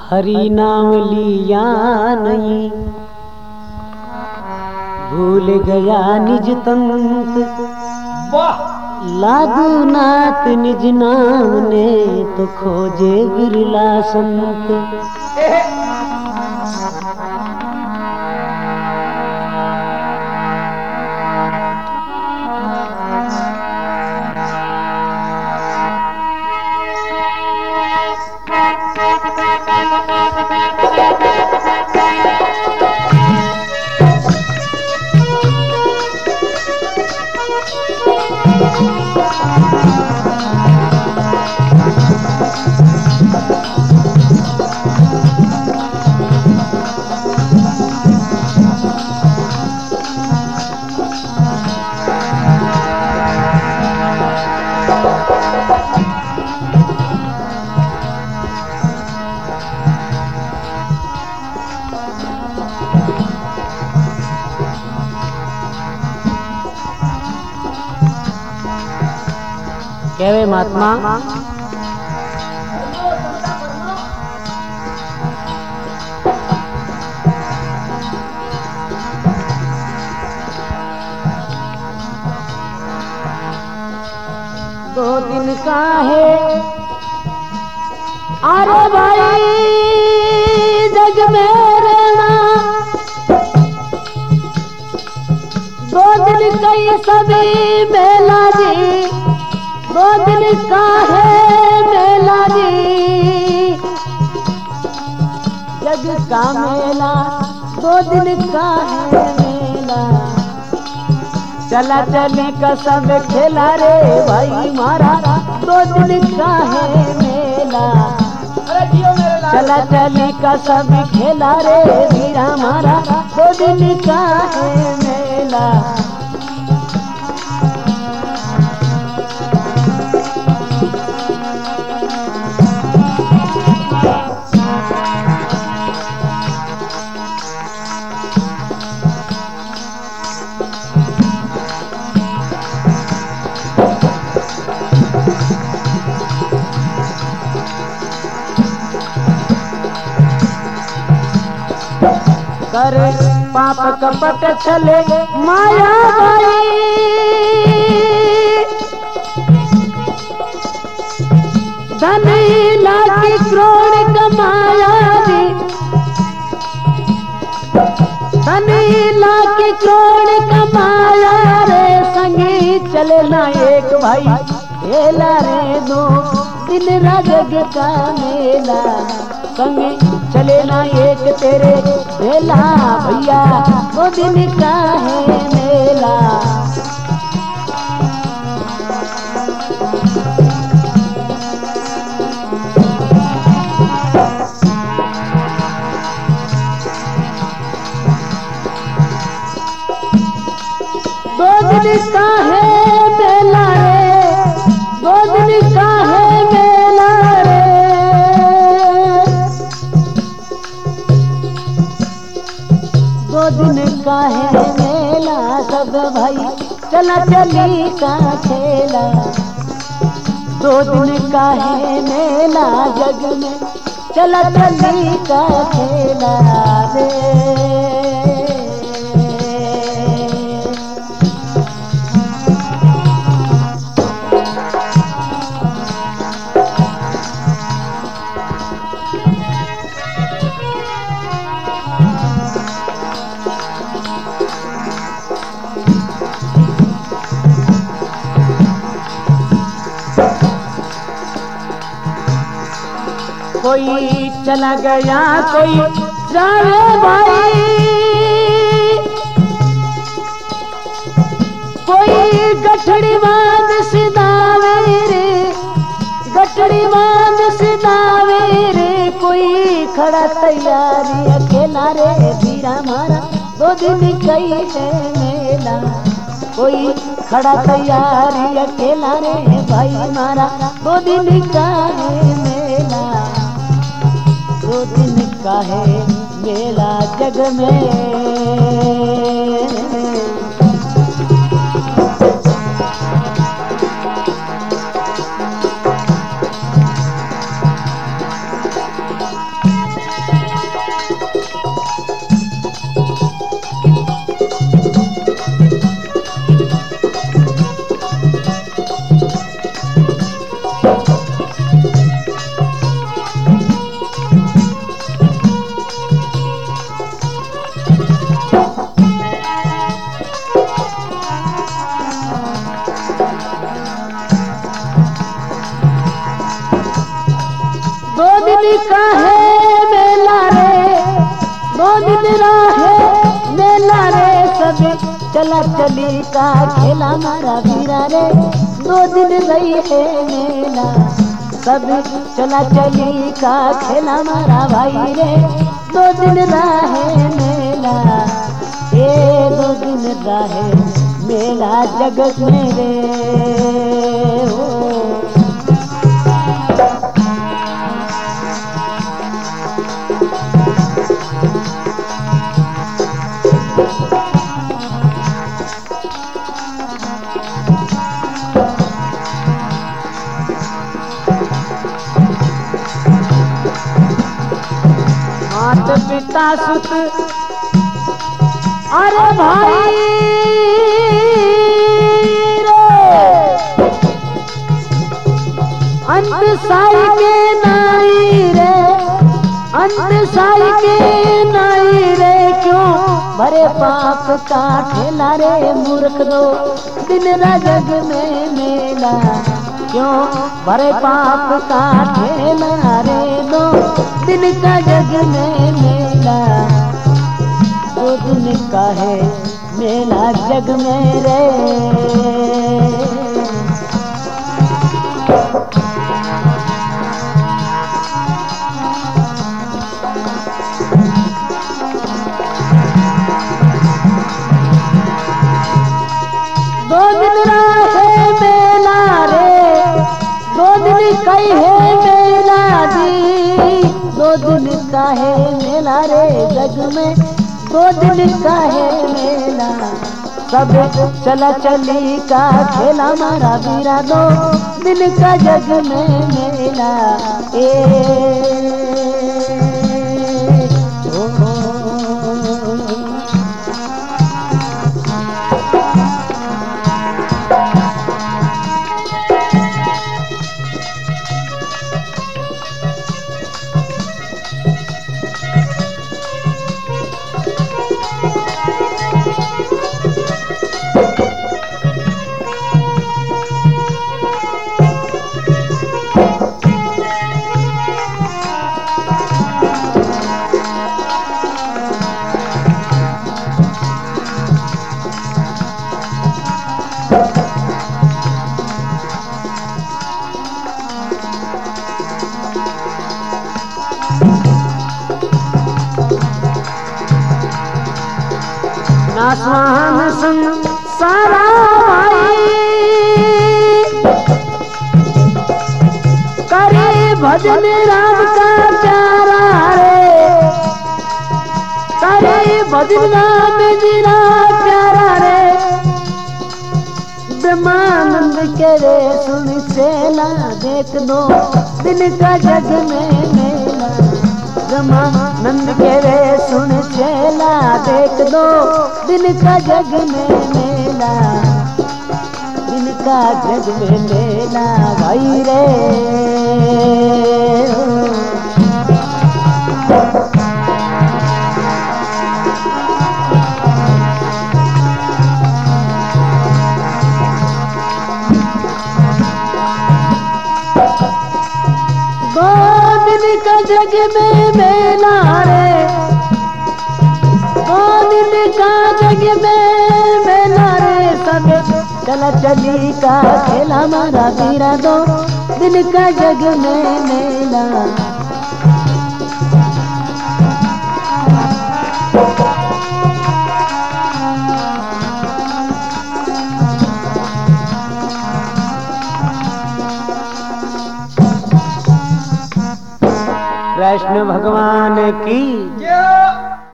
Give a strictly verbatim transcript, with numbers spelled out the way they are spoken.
हरि नाम लिया नहीं, भूल गया निज तंत। लादू नाथ निज नाम ने, तो खोजे बिरला संत। कहवे महात्मा, दो दिन का है अरे भाई जग में रहना, दो दिन का ये सभी मेला जी, दो दिन का है मेला जी, जग का मेला दो दिन का है मेला। चला चली का सब खेला रे भाई मारा, दो दिन का है मेला। चला चली का सब खेला रे वीरा मारा, दो दिन का है मेला। कर पाप कपट छले माया बाई, धन लाख करोड़ कमाया दी, धन लाख करोड़ कमाया रे, संगी चले ना एक भाई खेला रे, दो दिन जग का मेला। संगी चले ना एक तेरे मेला भैया, दो दिन का है मेला। दो दिन का है मेला रे, दो दिन का है मेला रे, दो दिन का है मेला। सब भाई चला चली का खेला, दो दिन का है मेला जग में, चला चली का खेला रे। कोई चला गया कोई जावे भाई, कोई गठड़ी बांध सिदावे रे, गठड़ी बांध सिदावे रे, कोई खड़ा तैयारी अकेला रे वीरा मारा, दो दिन कई है मेला। कोई खड़ा तैयारी अकेला रे भाई मारा, दो दिन का है मेला। दो दिन का है मेला जग में, दिन का है मेला रे, दो दिन राहे मेला रे, सब चला चली का खेला मारा वीरा रे, दो दिन रही है मेला, सब चला चली का खेला मारा भाई रे, दो दिन राहे मेला, ए दो दिन राहे मेला जगत में रे हो। माता पिता सुत अरे भाई अंत साई के नाई रे, अंत साई के नाई रे, क्यों भरे पाप का ठेला रे मूर्ख दो दिन जग में मेला, क्यों भरे पाप का ठेला रे दो दिन का जग में मेला, दो दिन का है मेला जग में रे। दो दिन रहे मेला रे, दो दिन कई है मेला जी, दो दिन का है मेला रे जग में, दो दिन का है मेला, सब चला चली का खेला मारा वीरा, दो दिन का जग में मेला, ए ओ, ओ, आसमान संग सारा भाई करे भजन राम का प्यारा रे, करे भजन राम जीरा प्यारा रे, ब्रह्मानंद के रे सुन चेला देख दो दिन का जग में मेला, ब्रह्मानंद के रे सुन चेला देख दो दिन का जग में मेला, दिन का जग में मेला भाई रे। दो दिन का जग में मेला रे, दो दिन का जग में मेला रे, सब चला चली का खेला मारा वीरा, दो दिन का जग में मेला, कृष्ण भगवान की जय।